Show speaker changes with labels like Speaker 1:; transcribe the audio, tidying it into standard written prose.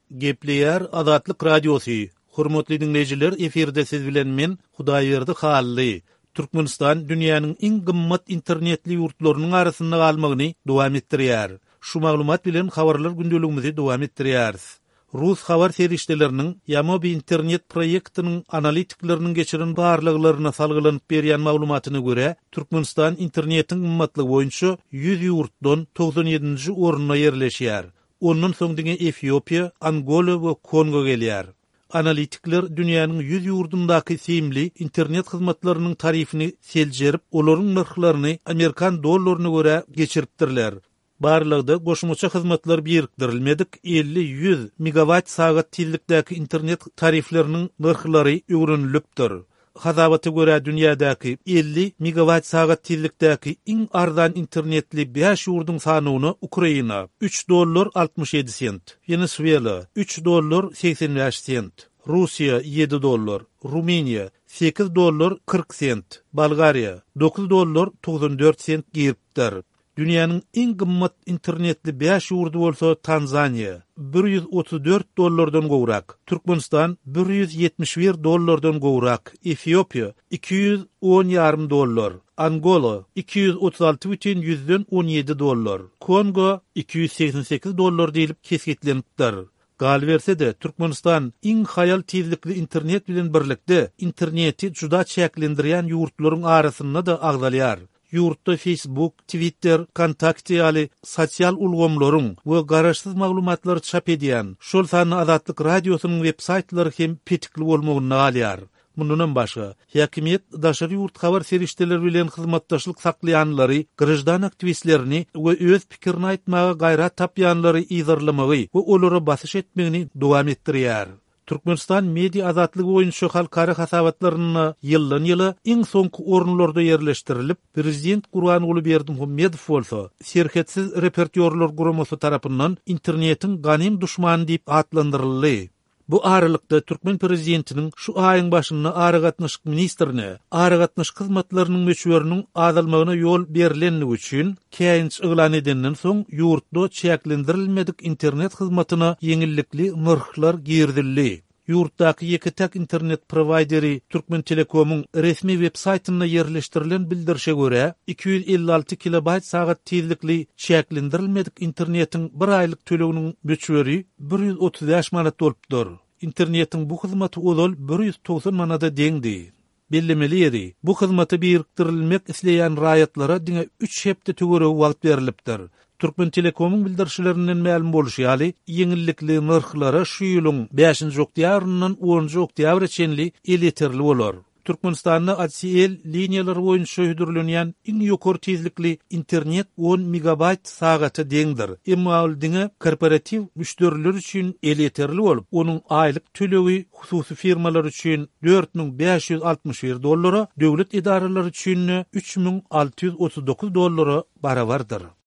Speaker 1: Gepleyer Azatlyk Radiosu. Hormatly dinleyijiler, eferde siz bilen men Hudaýberdi Hally. Türkmenistan dünýäniň iň gymmat internetli ýurtlarynyň arasynda galmagyny dowam etdirýär. Şu maglumat bilen habarlar gündeligimizi dowam etdirýäris. Rus habar serişdelerinin Yamobi internet proyektinin analitiklerinin geçiren barlıklarına salgılanyp berýän maglumatyna göre Türkmenistan internetin gymmatlygy boýunça 100 ýurtdan 97-nji orunda ýerleşýär. Ondan soň diňe Etiopiýa, Angola we Kongo gelýär. Analitikler dünýäniň 100 ýurdundaky simli internet hyzmatlarynyň tarifini seljerip, olaryň narhlaryny Amerikan dollaryna göre geçiripdirler. Barlygda goşmaça hyzmatlar birikdirilmedik 50-100 megawatt sagat tillikdäki internet tarifleriniň narhlary öwrenilipdir. Hazabaty göre dünýädäki 50 megawatt sagat tillikdäki iň arzan internetli 5 ýurdun sanyny Ukraina $3.67, Venezuela $3.85, Russiya $7, Ruminiya $8.40, Bulgariya $9.94 giripdir. Dünýäniň iň gymmat internetli 5 ýurdu bolsa Tanzaniya $134 gowrak, Türkmenistan $171 gowrak, Etiopiýa $210,5, Angola $236,17, Kongo $288 diýilip kesgitlenipdir. Galberse-de Türkmenistan iň hayal tezlikli internet bilen birlikde interneti juda çäklendirýän ýurtlaryň arasynda da agdalýar. Yurtda Facebook, Twitter, Kontakty ýaly sosial ulgamlaryň we garaşsyz maglumatlar çap edýän şol sany Azatlyk Radiosynyň web saytlary hem petikli bolmagyny alýar. Mundan başga, häkimet daşary ýurt habar serişdeleri bilen hyzmatdaşlyk saklaýanlary, grajdan aktivistlerini we öz pikirini aýtmaga gaýrat tapýanlary ýazarlamagy we olary basyş etmegini dowam etdirýär. Türkmenistan media azatlygy boýunça halkara hasabatlaryny ýyldan-ýyla iň soňky orunlarda ýerleşdirilip, prezident Gurbanuly Berdimuhammedow bolsa, serhetsiz repertýorlar guramasy tarapyndan internetiň ganym duşmany diýip atlandyryldy. Bu aralykda Türkmen prezidentiniň şu aýyň başynda aragatnaşyk ministrine, aragatnaşyk hyzmatlarynyň meçweriniň azalmagyna ýol berilenligi üçin käýinç yglan edenden soň ýurtda çäklendirilmedik internet hyzmatyna ýeňillikli narhlar girdildi. Yurtdaky ýeki tek internet prowaideri Türkmen Telekom'un resmi web saytyna ýerleşdirilen bildirişe göre 256 kilobayt sagat tezlikli çäklendirilmedik internetiň bir aýlyk töleginiň meçweri 135 manat bolupdyr. Internetiň bu hyzmaty ozal 190 manata deňdi. Bellemeli edi. Bu hyzmaty birikdirilmek isleýän raýatlara diňe 3 hepde tögere wagt berilipdir. Türkmen Telekom'un bildirişlerinden ma'lum bolýaly, ýeňillikli narhlary şu ýylyň 5-nji oktýabryndan 10-nji oktýabr içinli eleterli bolar. Türkmenistanda ADSL liniýalary boýunça hödürlenýän iň ýokary tezlikli internet 10 megabayt sagata deňdir. Emma ol diňe korporativ müşteriler üçin eleterli bolup, onuň aýlyk tölegi hususy firmalar üçin $4,561, döwlet idaralary üçin $3,639 barabardyr.